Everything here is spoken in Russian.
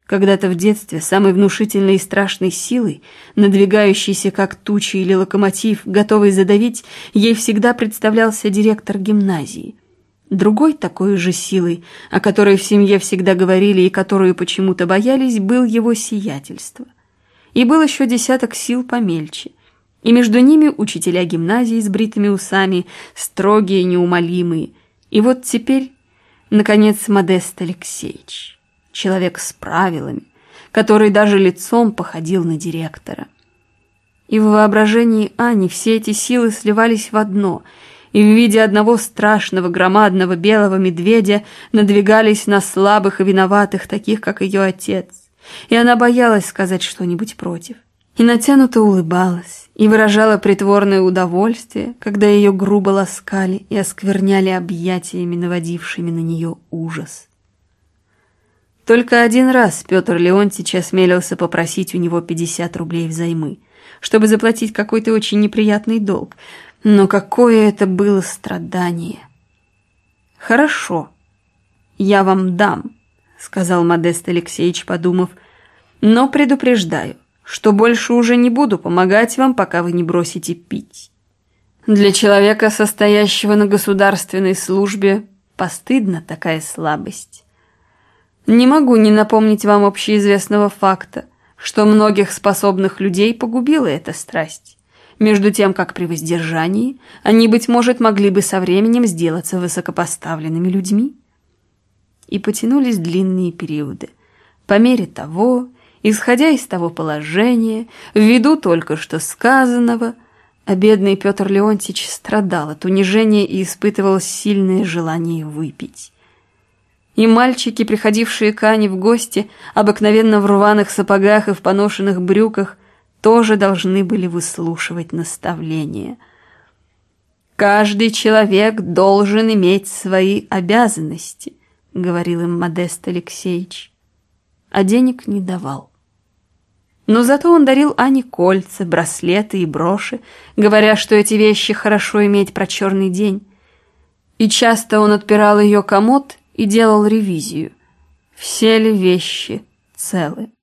Когда-то в детстве самой внушительной и страшной силой, надвигающейся как туча или локомотив, готовый задавить, ей всегда представлялся директор гимназии. Другой такой же силой, о которой в семье всегда говорили и которую почему-то боялись, был его сиятельство. И был еще десяток сил помельче. И между ними учителя гимназии с бритыми усами, строгие и неумолимые. И вот теперь, наконец, Модест Алексеевич. Человек с правилами, который даже лицом походил на директора. И в воображении Ани все эти силы сливались в одно, и в виде одного страшного громадного белого медведя надвигались на слабых и виноватых, таких, как ее отец. И она боялась сказать что-нибудь против, и натянуто улыбалась, и выражала притворное удовольствие, когда ее грубо ласкали и оскверняли объятиями, наводившими на нее ужас. Только один раз Петр Леонтьич осмелился попросить у него 50 рублей взаймы, чтобы заплатить какой-то очень неприятный долг. Но какое это было страдание! «Хорошо, я вам дам», — сказал Модест Алексеевич, подумав, «но предупреждаю, что больше уже не буду помогать вам, пока вы не бросите пить. Для человека, состоящего на государственной службе, постыдна такая слабость. Не могу не напомнить вам общеизвестного факта, что многих способных людей погубила эта страсть, между тем, как при воздержании они, быть может, могли бы со временем сделаться высокопоставленными людьми». И потянулись длинные периоды. По мере того, исходя из того положения, ввиду только что сказанного, а бедный Петр Леонтьич страдал от унижения и испытывал сильное желание выпить. И мальчики, приходившие к Ане в гости, обыкновенно в рваных сапогах и в поношенных брюках, тоже должны были выслушивать наставления. «Каждый человек должен иметь свои обязанности», — говорил им Модест Алексеевич, а денег не давал. Но зато он дарил Ане кольца, браслеты и броши, говоря, что эти вещи хорошо иметь про черный день. И часто он отпирал ее комод и делал ревизию, все ли вещи целы.